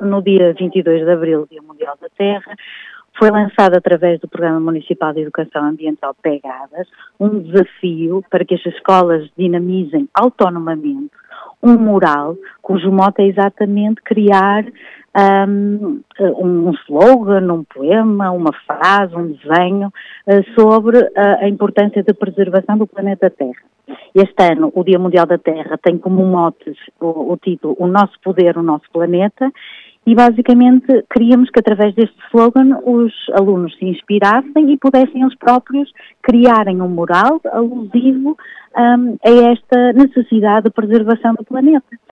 no dia 22 de Abril, Dia Mundial da Terra, foi lançado através do Programa Municipal de Educação Ambiental Pegadas um desafio para que as escolas dinamizem autonomamente um mural cujo mote é exatamente criar um slogan, um poema, uma frase, um desenho sobre a importância da preservação do planeta Terra. Este ano, o Dia Mundial da Terra tem como motes o título O Nosso Poder, o Nosso Planeta, e basicamente queríamos que através deste slogan os alunos se inspirassem e pudessem eles próprios criarem um mural alusivo a esta necessidade de preservação do planeta.